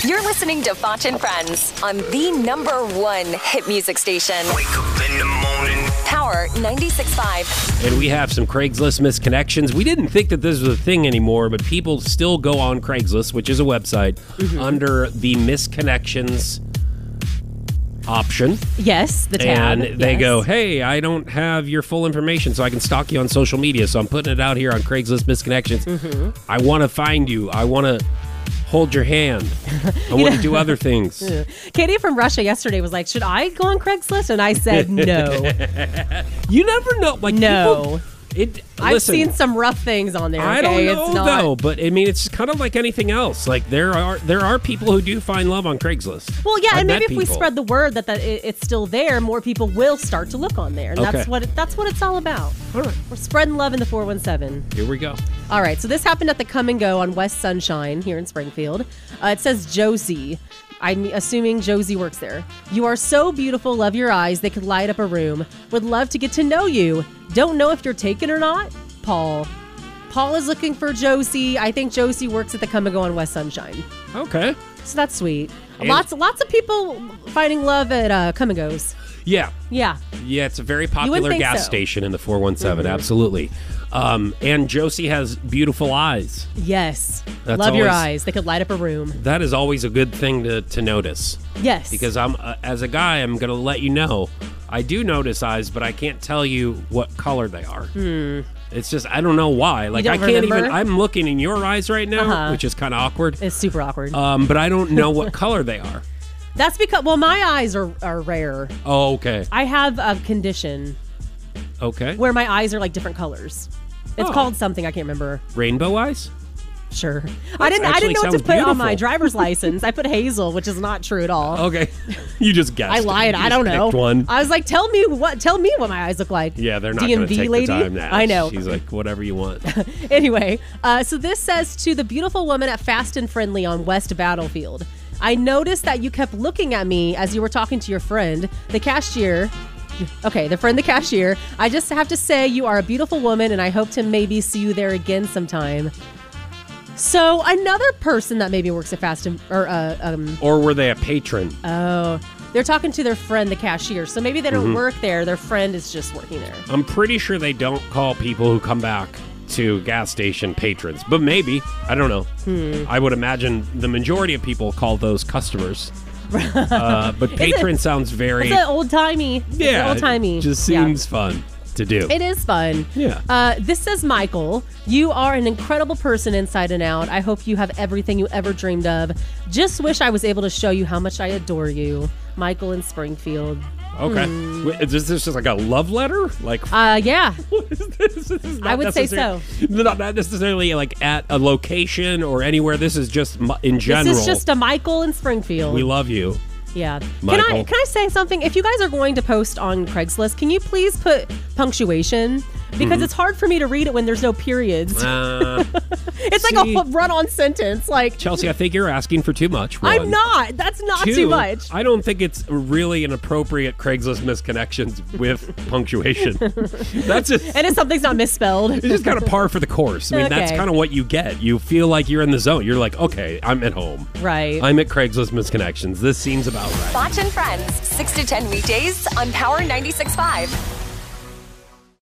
You're listening to Foch and Friends on the #1 hit music station. Wake up in the morning. Power 96.5. And we have some Craigslist misconnections. We didn't think that this was a thing anymore, but people still go on Craigslist, which is a website, under the misconnections option. Yes, the tab. And they go, hey, I don't have your full information, so I can stalk you on social media. So I'm putting it out here on Craigslist misconnections. I want to find you. I want to hold your hand. I want to do other things. Katie from Russia yesterday was like, should I go on Craigslist? And I said no. You never know. Like, No. I've listen, seen some rough things on there. Okay? I don't know it's not... though, but I mean, it's kind of like anything else. Like there are people who do find love on Craigslist. Well, yeah, I've and maybe met if we people. spread the word that it's still there, more people will start to look on there, and Okay. that's what it's all about. All right, We're spreading love in the 417. here we go. All right, so this happened at the Come and Go on West Sunshine here in Springfield. It says Josie. I'm assuming Josie works there. You are so beautiful, love your eyes. They could light up a room. Would love to get to know you. Don't know if you're taken or not. Paul. Paul is looking for Josie. I think Josie works at the Come and Go on West Sunshine. Okay. So that's sweet. And- Lots of people finding love at Come and Go's. Yeah. Yeah. Yeah, it's a very wouldn't popular think gas so. station in the 417. Absolutely. And Josie has beautiful eyes. Yes. That's love your always- eyes. They could light up a room. That is always a good thing to notice. Yes. Because I'm as a guy, I'm going to let you know. I do notice eyes, but I can't tell you what color they are. It's just, I don't know why. Like, don't I can't remember? even, I'm looking in your eyes right now, which is kind of awkward. It's super awkward. But I don't know what color they are. That's because, well, my eyes are rare. Oh, okay. I have a condition Okay. where my eyes are like different colors. It's Oh. called something, I can't remember. Rainbow eyes? Sure. I didn't actually know what to sounds put on my beautiful. driver's license. I put hazel, which is not true at all. Okay. You just guessed. I it. lied. You I don't just know. picked one. I was like, tell me what my eyes look like. Yeah, they're not going to DMV take lady? the time now. I know. She's like, whatever you want. Anyway, so this says to the beautiful woman at Fast and Friendly on West Battlefield. I noticed that you kept looking at me as you were talking to your friend, the cashier. Okay, the cashier. I just have to say you are a beautiful woman, and I hope to maybe see you there again sometime. So another person that maybe works at Fast and Or were they a patron? they're talking to their friend, the cashier. So maybe they don't work there. Their friend is just working there. I'm pretty sure they don't call people who come back to gas station patrons, but maybe. I don't know. I would imagine the majority of people call those customers. But patron sounds very... It's an old timey. yeah, old timey. it just seems fun to do. It is fun. Yeah. This says Michael. You are an incredible person inside and out. I hope you have everything you ever dreamed of. Just wish I was able to show you how much I adore you. Michael in Springfield. Okay. Wait, is this just like a love letter? Like, Yeah. what is this? This is not I would say so. Not necessarily like at a location or anywhere. This is just in general. This is just a Michael in Springfield. We love you. Yeah. Michael. Can I say something? If you guys are going to post on Craigslist, can you please put punctuation? Because it's hard for me to read it when there's no periods. It's like see. a run-on sentence. Like, Chelsea, I think you're asking for too much. One. I'm not. That's not Two, too much. I don't think it's really an appropriate Craigslist misconnections with punctuation. That's just... And if something's not misspelled. It's just kind of par for the course. I mean, that's Okay. kind of what you get. You feel like you're in the zone. You're like, okay, I'm at home. Right. I'm at Craigslist misconnections. This seems about right. Foch and Friends, 6 to 10 weekdays on Power 96.5.